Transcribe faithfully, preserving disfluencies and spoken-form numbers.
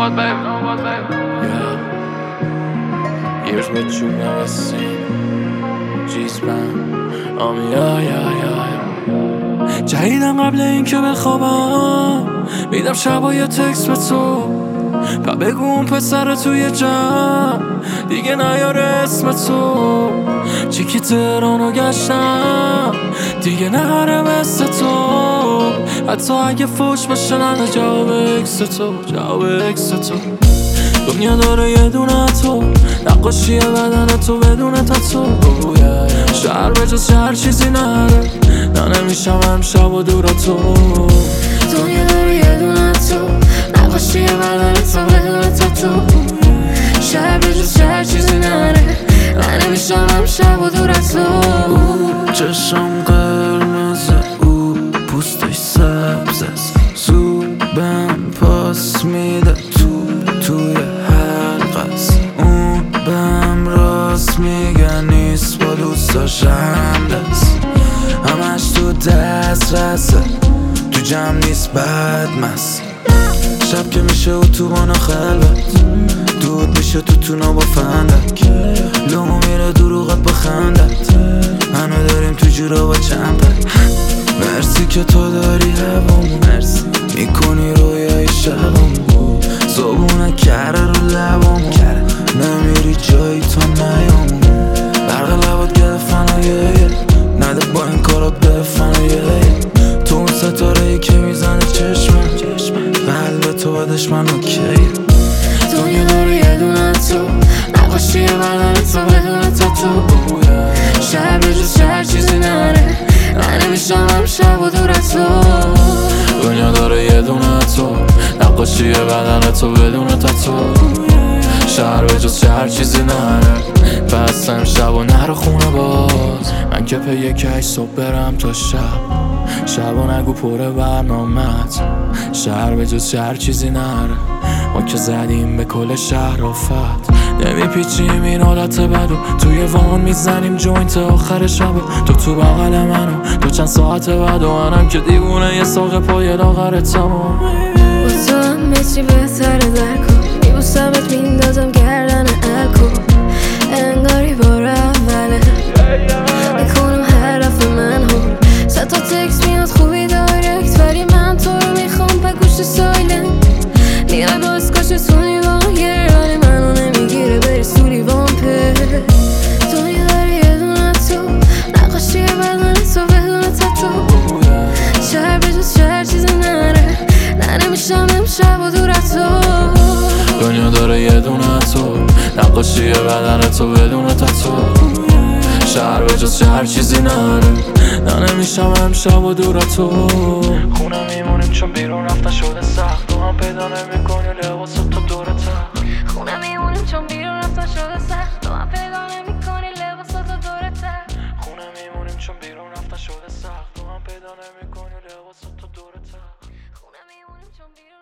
what, baby? Know what, baby? Yeah. Here's what you never seen. G-Span. Um, yeah, yeah, yeah, yeah. جدیدن قبل این که بخوابم میدم شبا یه تکست به تو، پا بگو اون پسر توی جمع دیگه نیاره اسم تو. چی که تهرانو گشتم دیگه نهاره مثل تو، حتی اگه فوش باشه نده جواب اکس تو، جواب اکس تو. دنیا داره یه دونه تو، نقاشی بدن تو بدون تاتو. شهر به جز هر چیزی نره، نه نمیشم امشب و دور تو. دنیا داره یه دونه تو، نقاشی بدن تو بدون تاتو. شهر به جز هر چیزی نره، نه نمیشم امشب و دور تو. چشم قرمز، او پوستش سبز است، زوبم پاس میده تو توی حلق است. اون بهم راست میگه نیست با دوستاش همده است، همش تو دست رسه تو جمع نیست بد مست. شب که میشه اتوبان خلوت، دود میشه تو تونا با فندک، لومو میره دروغت با خندت، هنو داریم تو جورا با چند پک. مرسی که تو داری هوامو، مرسی میکنی رویای شبامو، صبونه کره رو لبامو، نمیری جایی تا نیامو. برق لبات گرفتن و یه نده با این کارات بفن و یه تو اون ستاره ای که میزنه چشمم، قلب تو با دشمن اوکیه. دنیا داره یه دونه تو، نقاشی بدن تو بدون تاتو. شهر به جز هر چیزی نره، نه نمیشم امشب و دور تو. دنیا داره یه دونه تو، نقاشی بدن تو بدون تاتو. شهر به جز هر چیزی نره، پس امشب و نرو خونه باز. من که پی یکی صبح برم تا شب، شب و نگو پره برنامت. شهر به جز هر چیزی نره، ما که زدیم به کل شهر آفت. نمیپیچیم این حالت بدو، توی وان میزنیم جوینت آخر شبو. تو تو بغل منو تو چند ساعت بعد و منم که دیوونه یه ساق پای لاغر تمام. با تو همه چی بهتره درکو، میبوسمت میندازم گردن الکو، انگاری بار اوله میکنم حرف من هم. صد تا تکس میاد خوبی دایرکت، ولی من تو رو میخوام به گوش سایلنت. میای باز کاشتونی واگر، ولی منو نمیگیره بری سولی وامپر. دنیا داره یه دونه تو، نقاشی بدن تو بدون تاتو. شهر به جز هر چیزی نره، نه نمیشم امشب و دور تو. دنیا داره یه دونه تو، نقاشی بدن تو بدون تاتو. شهر به جز هر چیزی نره، نه نمیشم امشب و دور تو. خونه میمونیم چون بیرون رفتن شده سخت، تو هم پیدا نمیکنی لباسات تا دور تخت. خونه میمونیم چون بیرون رفتن شده سخت، تو هم پیدا نمیکنی لباسات تا دور تخت. خونه میمونیم چون بیرون رفتن شده سخت، تو هم پیدا نمیکنی لباسات تا دور تخت. خونه میمونیم چون بیرون